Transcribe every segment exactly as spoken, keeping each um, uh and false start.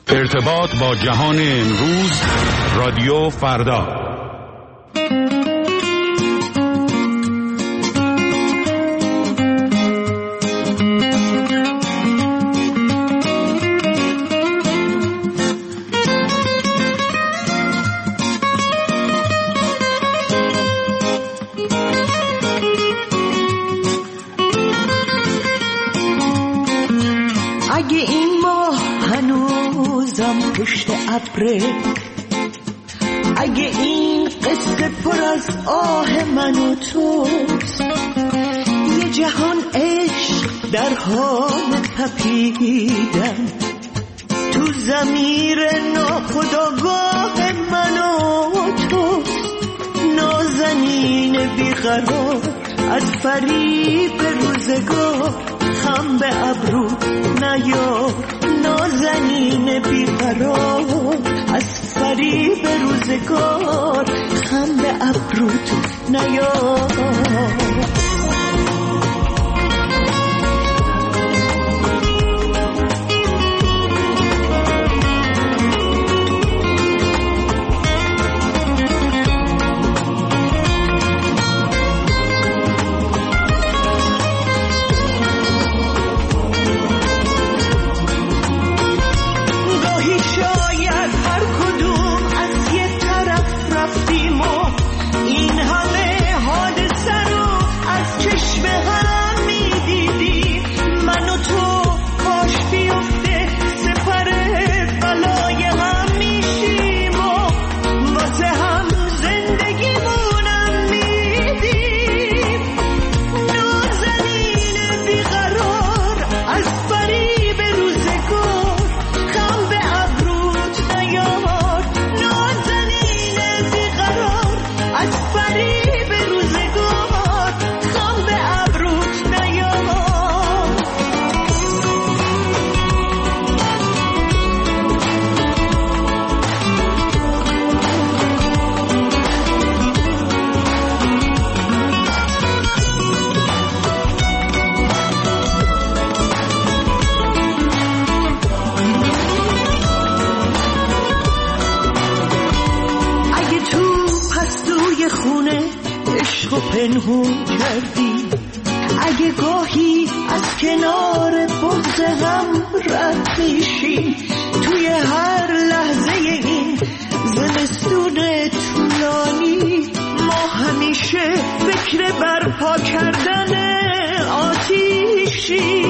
ارتباط با جهان امروز، رادیو فردا. اگه این ماه هنوزم پشت ابره، اگه این قصه پر از آه من و توست، یه جهان عشق در حال تپیدن تو ضمیر ناخودآگاه من و توست، نازنین بیقرار از فریب روزگار، خم به ابرو نیار، نازنین بیقرار از فریب روزگار، خم به ابروت نیار. پنهون کردی، اگه گاهی از کنار بغض هم رد میشی، توی هر لحظه این زمستون طولانی ما همیشه فکر برپا کردن آتیشی،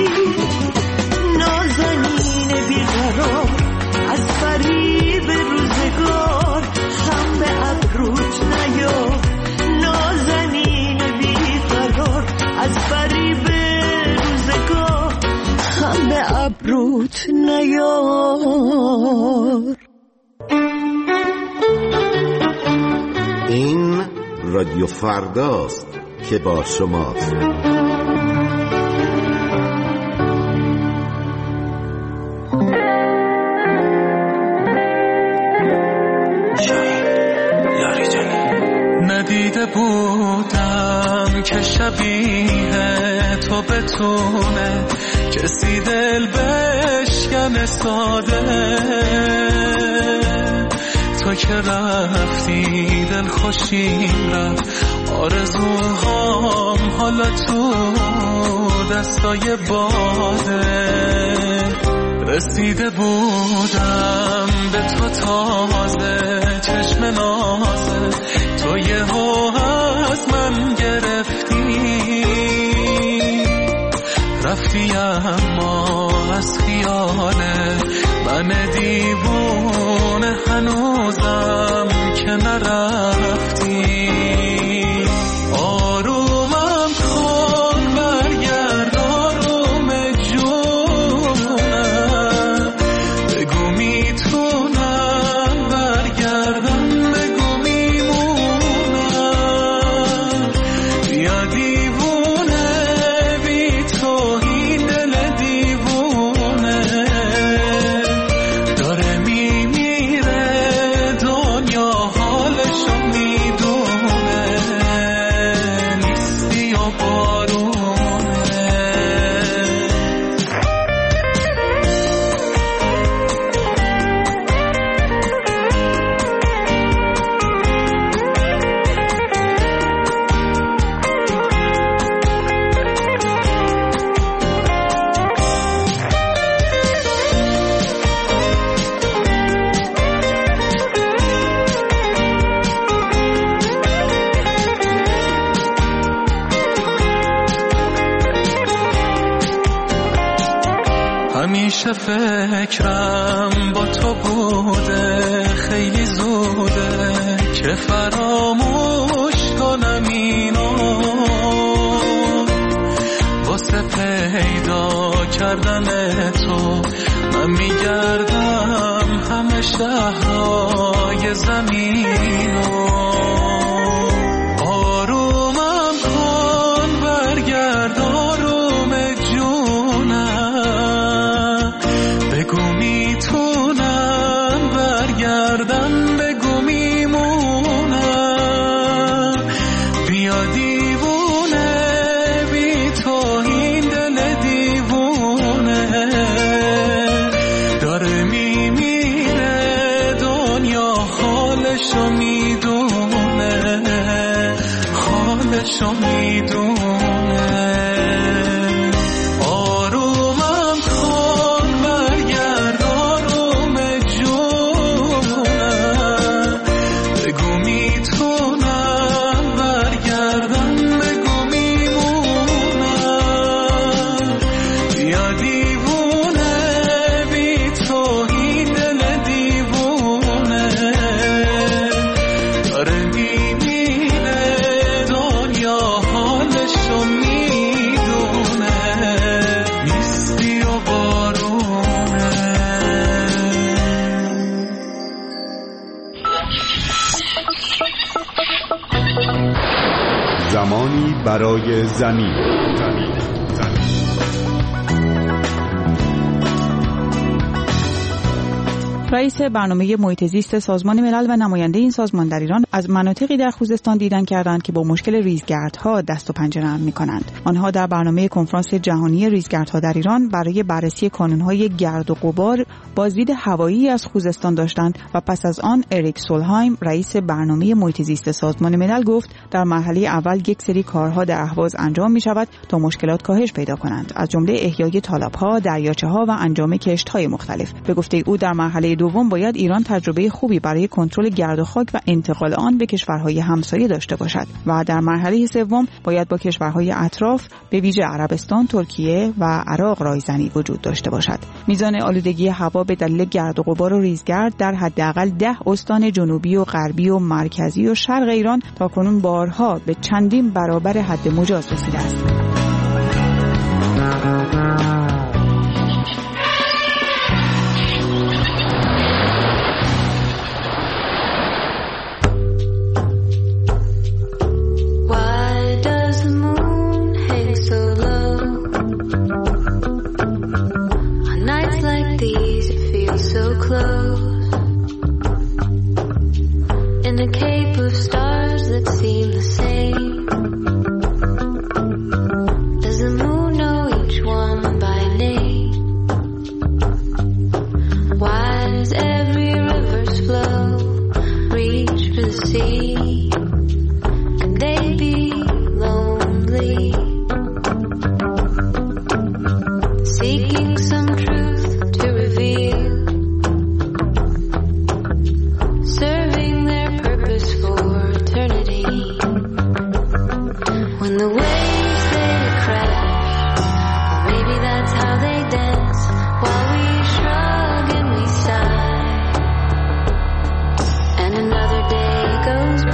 نازنین بیقرار از فریب روزگار، خم به ابروت نیار، نازنین بیقرار از فریب روزگار، خم به ابروت نیار. این رادیو فرداست که با شماست. ندیده بودم که شبیه تو بتونه کسی دل بشکن ساده، تو که رفتی دل خوشیم رفت، آرزوهام حالا تو دستای باده، رسیده بودم به تو تازه چشم نازه، تو یهو از من گرفتی رفتی، اما از خیاله من دیوونه هنوزم که نرفتی. آرومم کن برگرد آروم جونم، بگو میتونم برگردم، بگو میمونم، بیا دیوونه بی تو این دل دیوونه. فکرم با تو بوده، خیلی زوده که فراموش کنم اینو. واسه پیدا کردن تو من میگردم همه شهرهای زمینو. آرومم کن برگرد آروم جونم، بگو میتونم برگردم، بگو میمونم. بیا دیوونه بی تو این دل دیوونه داره میمیره، دنیا حالشو میدونه، حالشو میدونه. زمانی برای زمین. زمین. زمین. رئیس برنامه محیط زیست سازمان ملل و نماینده این سازمان در ایران از مناطقی در خوزستان دیدن کردند که با مشکل ریزگردها دست و پنجه نرم می‌کنند. آنها در برنامه کنفرانس جهانی ریزگردها در ایران برای بررسی کانون‌های گرد و غبار بازدید هوایی از خوزستان داشتند و پس از آن اریک سولهایم رئیس برنامه محیط زیست سازمان ملل گفت در مرحله اول یک سری کارها در اهواز انجام می‌شود تا مشکلات کاهش پیدا کنند، از جمله احیای تالاب‌ها، دریاچه‌ها و انجام کشت‌های مختلف. به گفته او در مرحله دوم باید ایران تجربه خوبی برای کنترل گرد و خاک و انتقال آن به کشورهای همسایه داشته باشد و در مرحله سوم باید با کشورهای اطراف به ویژه عربستان، ترکیه و عراق رایزنی وجود داشته باشد. میزان آلودگی هوا به دلیل گرد و غبار و ریزگرد در حداقل ده استان جنوبی و غربی و مرکزی و شرق ایران تاکنون بارها به چندین برابر حد مجاز رسیده است. Goes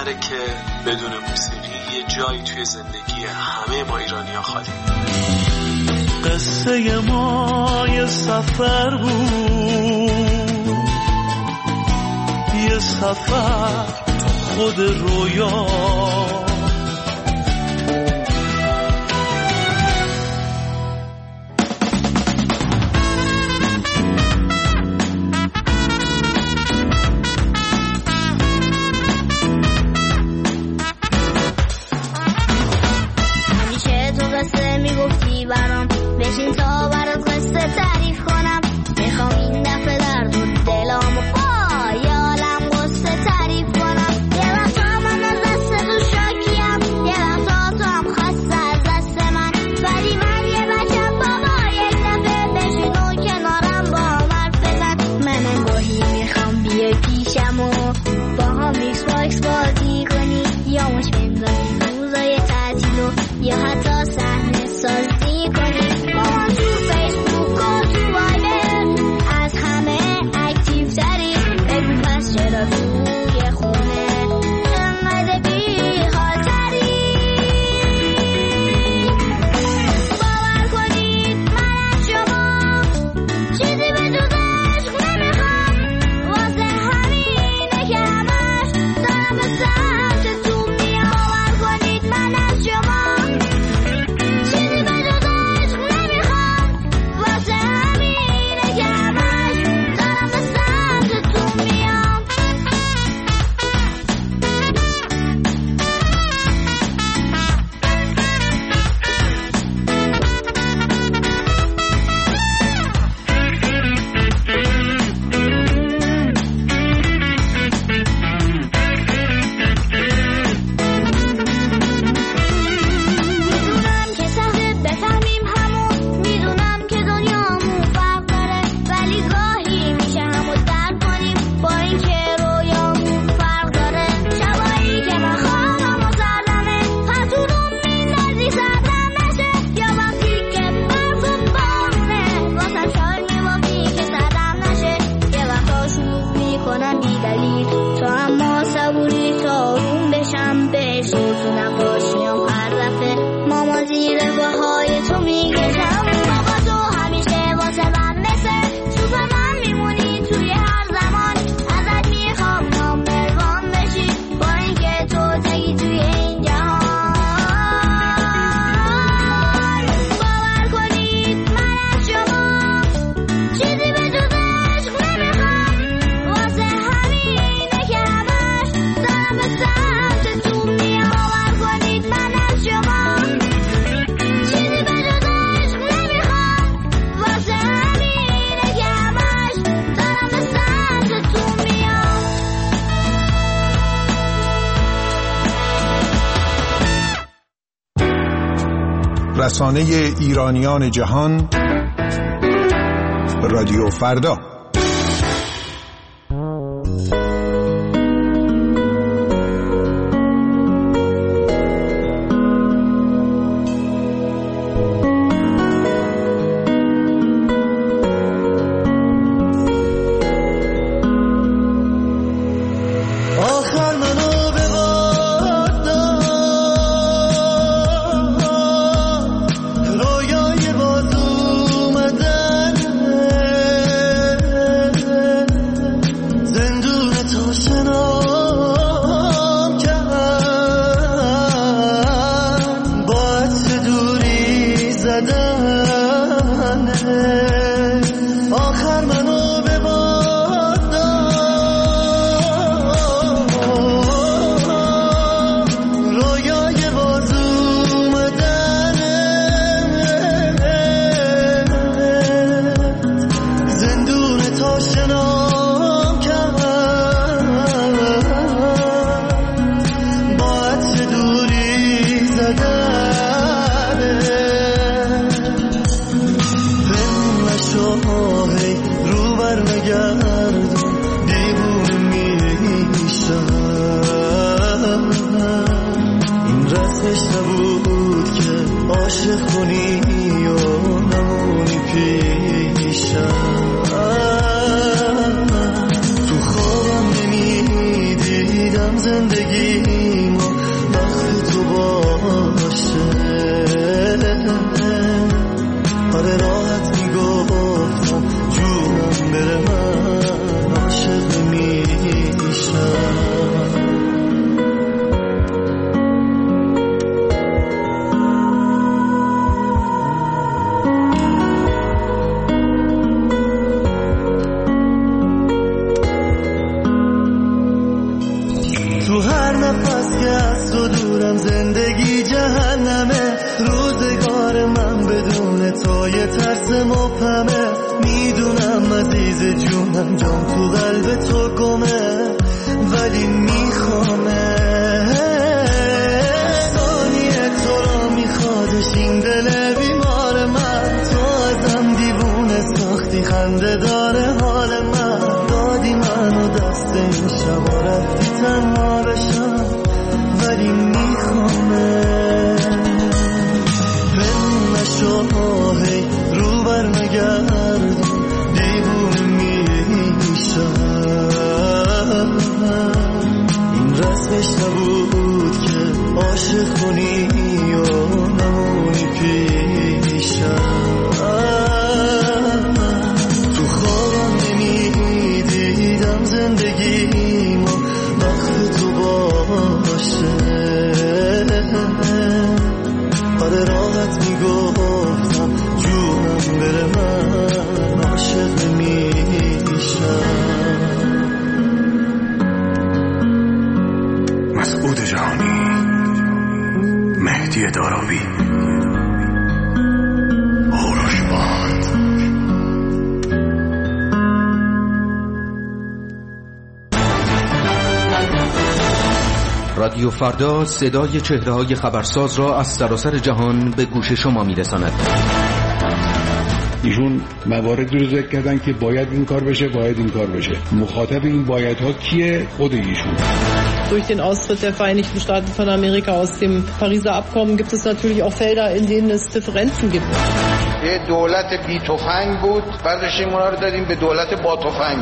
نظره که بدون موسیقی یه جایی توی زندگی همه ما ایرانی‌ها خالی. قصه ما یه سفر بود، یه سفر خود رویا. همیشه تو قصه میگفتی برام، بشین تا برات قصه تعریف کنم. میخوام این دفعه درد و دلامو با یه عالم قصه تعریف کنم. یه وقتا من از دست تو شاکیم، یه وقتا تو هم خسته از دست من، ولی من یه بچم بابا. یک دفعه بشین و کنارم با هم حرف بزن. من گاهی میخوام بیای پیشم و با هم ایکس باکس بازی کنی، یا مش بندازی روزای تعطیل و یا حتی صحنه سازی کنی. با هم تو فیسبوک و تو وایبر از همه اکتیو تری. بگو پس چرا توی خونه انقدر بی خاطری؟ باور کنید من از شما چیزی به جز عشق نمیخوام، واسه همینه که همش دارم به سمت تو میام. باور کنید من از شما چیزی به جز عشق نمیخوام، واسه همینه که همش دارم به سمت تو میام. میدونم که سخته بفهمیم همون، میدونم که دنیامون فرق داره، ولی گاهی میشه همو درک کنیم با این که رویامون فرق داره. شبایی که من خوابم و سردمه، پتونم میندازی سردم نشه، یا وقتی که برف و بارونه واسم شال میبافی که سردم نشه. یه وقتا شروع میکنم بی دلیل تو، اما صبوری تا آروم بشم بهش تو نقاشیام هر دفعه ماما زیر پاهای تو میگشم. بابا تو همیشه واسه من مثل سوپرمن میمونی توی هر زمان، ازت میخوام نامبر وان بشی با اینکه تو تگی توی این جهان. باور کنید من از شما چیزی به جز عشق نمیخوام، واسه همینه که همش دارم به سمت تو میام. باور کنید من از شما چیزی به جز عشق نمیخوام، واسه همینه که همش دارم به سمت تو میام. رسانه ایرانیان جهان، رادیو فردا. آخر منو به باد داد، رویای باز اومدن، زندون تو شنام کرد، با عطر دوری زدن. آخر منو به باد داد، رویای باز اومدن، زندون تا شنام کرد، با عطر دوری زدن. بمون نشو هی رو بر نگردون، دیوونه میشم. این رسمش نبود که عاشق کنی و نمونی پیشم. تو خوابم نمیدیدم زندگی آره راحت میگفتم جونم بره من عاشق میشم. تو هر نفس که از تو دورم زندگی جهنمه، روزگار من بدون تو یه ترس مبهمه. میدونم عزیز جونم جام تو قلب تو گمه، ولی میخوامه ثانیه تو را میخوادش این دل بیمار من. تو ازم دیوونه ساختی خنده داره حال من، دادی منو دست این شبا رفتی تنها بشم، ولی میخوامه بمون نشو هی رو بر نگردم دیوونه میشم. این رسمش نبود که عاشق کنی و نمونی پیشم. تو خوابم نمیدیدم زندگیمو وقت تو باشه، آره راحت میگفتم جونم بره من عاشق میشم. مسعود جهانی، مهدی داراوی، آروش باد. رادیو فردا صدای چهره‌های خبرساز را از سراسر جهان به گوش شما می‌رساند. ایشون مواردی رو ذکر کردن که باید این کار بشه، باید این کار بشه. مخاطب این بایدها کیه؟ خود ایشون. Durch den Austritt der Vereinigten Staaten von Amerika aus dem Pariser Abkommen gibt es natürlich auch Felder, in denen es Differenzen gibt. یه دولت بی تفنگ بود، برداشتیم اونا رو دادیم به دولت با تفنگ.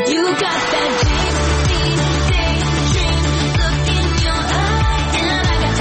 Got that dream, dream, dream look in your eye, and I got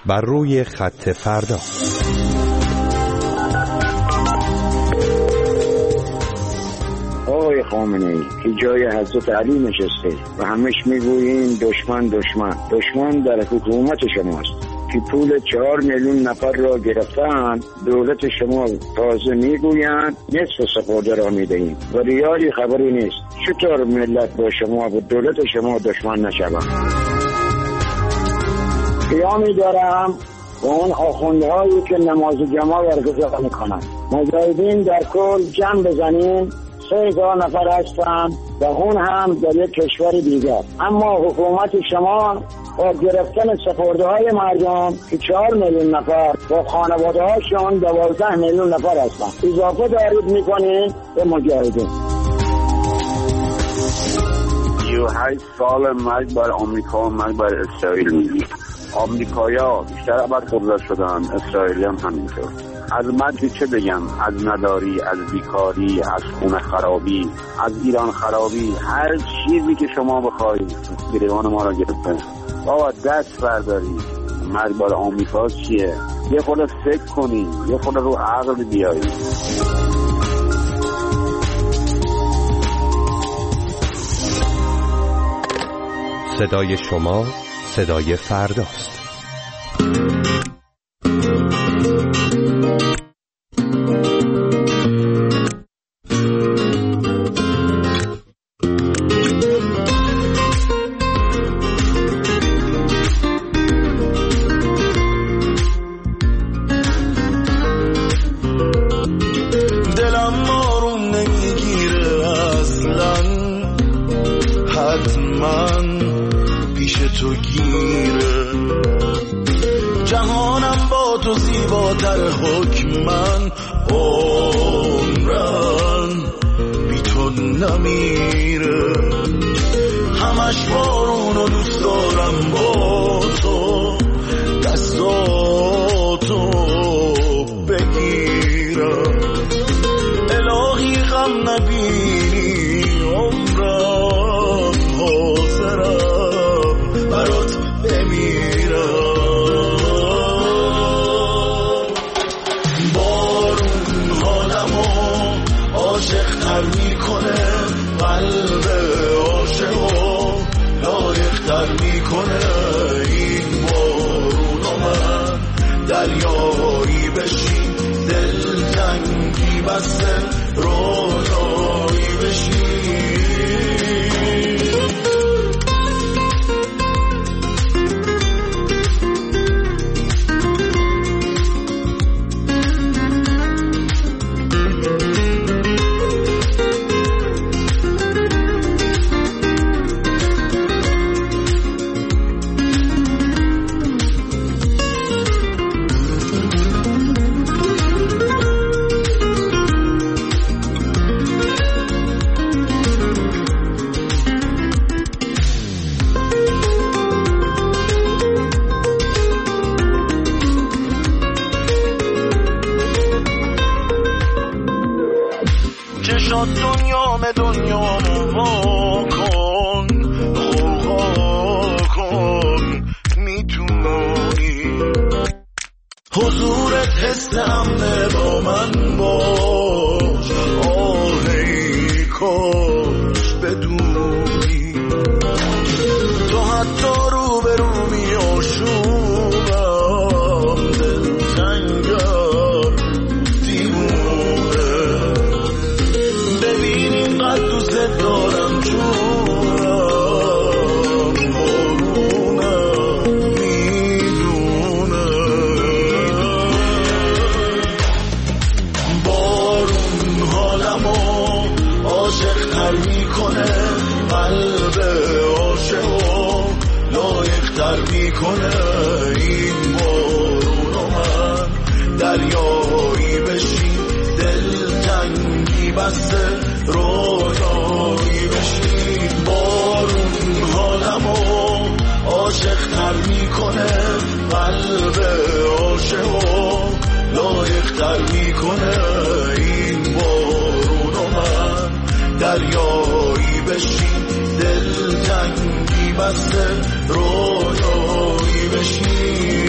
بر روی خط فردا. آقای خامنه‌ای که جای حضرت علی نشسته و همش میگویین دشمن دشمن دشمن در حکومت شماست که پول چهار میلیون نفر را گرفتن. دولت شما تازه میگویند نصف سپرده را میدهیم و ریالی خبری نیست. چطور ملت با شما و دولت شما دشمن نشوند؟ قیامی دارم و اون آخوندهایی که نماز جمعه برگزار میکنند. مجاهدین در کل جمع بزنیم سه هزار نفر هستن و اون هم در یک کشور دیگر. اما حکومت شما با گرفتن سپرده های مردم که چهار میلیون نفر با خانواده هاشون دوازده میلیون نفر هستن اضافه دارید میکنید به مجاهدین. سی و هشت سال مرگ بر آمریکا و مرگ بر اسرائیل میگی. آمریکایا بیشتر ابد قدرت شدن، اسرائیلی هم همینطور. از مرگ چه بگم؟ از نداری، از بیکاری، از خونه خرابی، از ایران خرابی، هر چیزی که شما بخواید گریبان ما را گرفته. بابا دست برداری. مرگ بر آمریکا چیه؟ یه خود فکر کنی، یه خود رو عقل بیایی. صدای شما صدای فرداست. دلم آروم نمیگیره اصلا، حتما پیش تو گیره. جهانم با تو زیباتر حکمن، عمرن بی تو نمیره. همش بارون و دوست دارم با تو دستاتو بگیرم. الهی غم نبینی عمرم، حاضرم برات بمیرم. بارون حالمو عاشق تر میکنه، قلب عاشقو لایق تر میکنه. این بارونو من دریایی بشین، دلتنگی بسته رویایی بشین. چشات دنیا به دنیا وا کن، خوغا کن میتونی. حضورت حس امنه با من باش، آهی کاش بدونی. تو حتی رو به رو می آشوبم، دلتنگم دیوونه. ببین اینقدر دوست دارم جونم، بارونم میدونه. بارون حالمو عاشق تر میکنه، قلب عاشقو لایق تر میکنه. این بارونو من دریایی بشین، دلتنگی بسته رویایی بشین. بارون حالمو عاشق تر میکنه، قلب عاشقو لایق تر میکنه. این بارونو من دریایی بشین، دلتنگی بسته رویایی بشین.